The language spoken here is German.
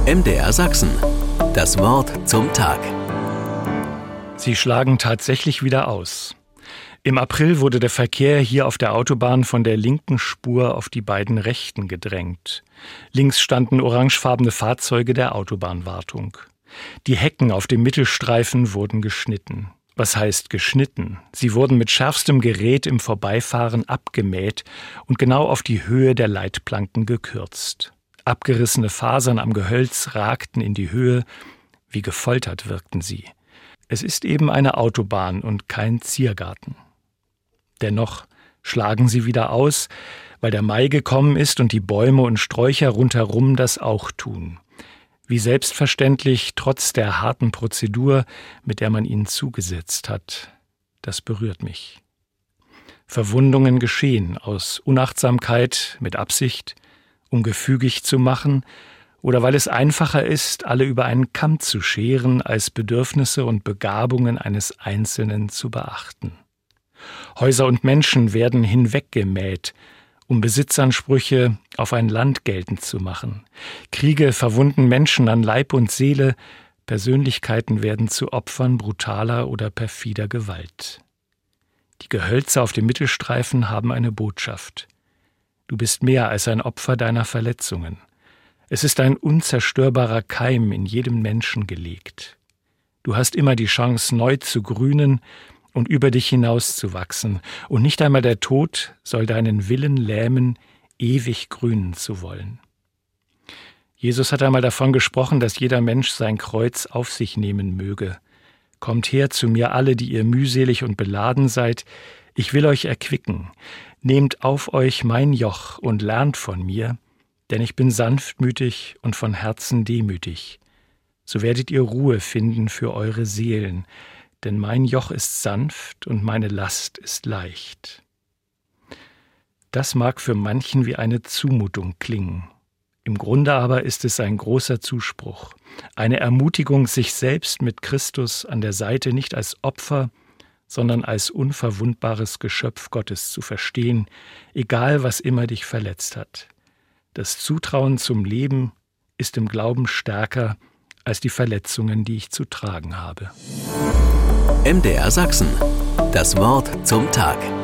MDR Sachsen. Das Wort zum Tag. Sie schlagen tatsächlich wieder aus. Im April wurde der Verkehr hier auf der Autobahn von der linken Spur auf die beiden rechten gedrängt. Links standen orangefarbene Fahrzeuge der Autobahnwartung. Die Hecken auf dem Mittelstreifen wurden geschnitten. Was heißt geschnitten? Sie wurden mit schärfstem Gerät im Vorbeifahren abgemäht und genau auf die Höhe der Leitplanken gekürzt. Abgerissene Fasern am Gehölz ragten in die Höhe, wie gefoltert wirkten sie. Es ist eben eine Autobahn und kein Ziergarten. Dennoch schlagen sie wieder aus, weil der Mai gekommen ist und die Bäume und Sträucher rundherum das auch tun. Wie selbstverständlich, trotz der harten Prozedur, mit der man ihnen zugesetzt hat. Das berührt mich. Verwundungen geschehen aus Unachtsamkeit mit Absicht, um gefügig zu machen, oder weil es einfacher ist, alle über einen Kamm zu scheren, als Bedürfnisse und Begabungen eines Einzelnen zu beachten. Häuser und Menschen werden hinweggemäht, um Besitzansprüche auf ein Land geltend zu machen. Kriege verwunden Menschen an Leib und Seele, Persönlichkeiten werden zu Opfern brutaler oder perfider Gewalt. Die Gehölze auf dem Mittelstreifen haben eine Botschaft. Du bist mehr als ein Opfer deiner Verletzungen. Es ist ein unzerstörbarer Keim in jedem Menschen gelegt. Du hast immer die Chance, neu zu grünen und über dich hinauszuwachsen, und nicht einmal der Tod soll deinen Willen lähmen, ewig grünen zu wollen. Jesus hat einmal davon gesprochen, dass jeder Mensch sein Kreuz auf sich nehmen möge. Kommt her zu mir alle, die ihr mühselig und beladen seid, ich will euch erquicken. Nehmt auf euch mein Joch und lernt von mir, denn ich bin sanftmütig und von Herzen demütig. So werdet ihr Ruhe finden für eure Seelen, denn mein Joch ist sanft und meine Last ist leicht. Das mag für manchen wie eine Zumutung klingen. Im Grunde aber ist es ein großer Zuspruch, eine Ermutigung, sich selbst mit Christus an der Seite nicht als Opfer, sondern als unverwundbares Geschöpf Gottes zu verstehen, egal was immer dich verletzt hat. Das Zutrauen zum Leben ist im Glauben stärker als die Verletzungen, die ich zu tragen habe. MDR Sachsen. Das Wort zum Tag.